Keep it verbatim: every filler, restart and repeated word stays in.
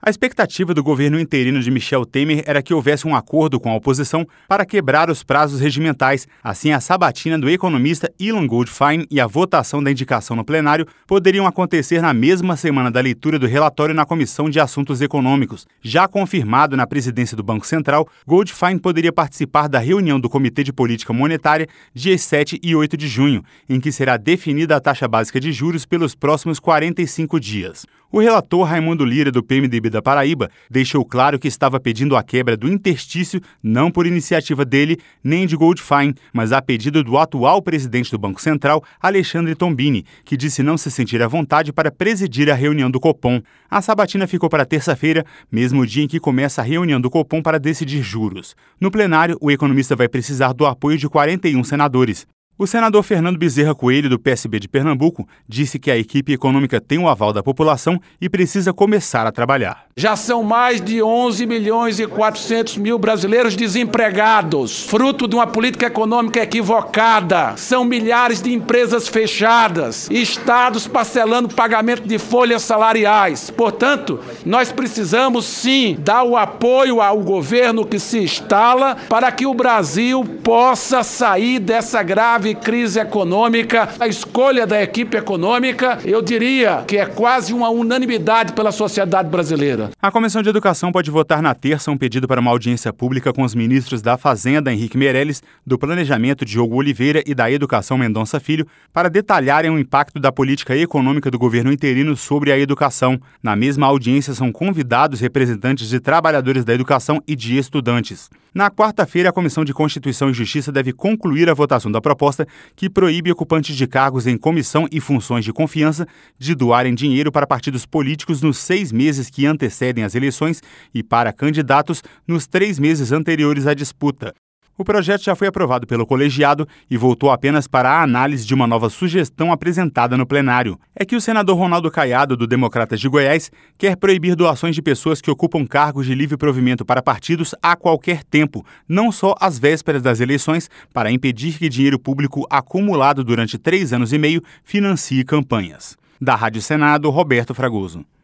A expectativa do governo interino de Michel Temer era que houvesse um acordo com a oposição para quebrar os prazos regimentais. Assim, a sabatina do economista Ilan Goldfein e a votação da indicação no plenário poderiam acontecer na mesma semana da leitura do relatório na Comissão de Assuntos Econômicos. Já confirmado na presidência do Banco Central, Goldfein poderia participar da reunião do Comitê de Política Monetária dias sete e oito de junho, em que será definida a taxa básica de juros pelos próximos quarenta e cinco dias. O relator Raimundo Lira, do P M D B da Paraíba, deixou claro que estava pedindo a quebra do interstício não por iniciativa dele nem de Goldfein, mas a pedido do atual presidente do Banco Central, Alexandre Tombini, que disse não se sentir à vontade para presidir a reunião do Copom. A sabatina ficou para terça-feira, mesmo dia em que começa a reunião do Copom para decidir juros. No plenário, o economista vai precisar do apoio de quarenta e um senadores. O senador Fernando Bezerra Coelho, do P S B de Pernambuco, disse que a equipe econômica tem o aval da população e precisa começar a trabalhar. Já são mais de onze milhões e quatrocentos mil brasileiros desempregados, fruto de uma política econômica equivocada. São milhares de empresas fechadas, estados parcelando pagamento de folhas salariais. Portanto, nós precisamos sim dar o apoio ao governo que se instala para que o Brasil possa sair dessa grave crise econômica. A escolha da equipe econômica, eu diria que é quase uma unanimidade pela sociedade brasileira. A Comissão de Educação pode votar na terça um pedido para uma audiência pública com os ministros da Fazenda, Henrique Meirelles, do Planejamento, Diogo Oliveira, e da Educação, Mendonça Filho, para detalharem o impacto da política econômica do governo interino sobre a educação. Na mesma audiência são convidados representantes de trabalhadores da educação e de estudantes. Na quarta-feira, a Comissão de Constituição e Justiça deve concluir a votação da proposta que proíbe ocupantes de cargos em comissão e funções de confiança de doarem dinheiro para partidos políticos nos seis meses que antecedem as eleições e para candidatos nos três meses anteriores à disputa. O projeto já foi aprovado pelo colegiado e voltou apenas para a análise de uma nova sugestão apresentada no plenário. É que o senador Ronaldo Caiado, do Democratas de Goiás, quer proibir doações de pessoas que ocupam cargos de livre provimento para partidos a qualquer tempo, não só às vésperas das eleições, para impedir que dinheiro público acumulado durante três anos e meio financie campanhas. Da Rádio Senado, Roberto Fragoso.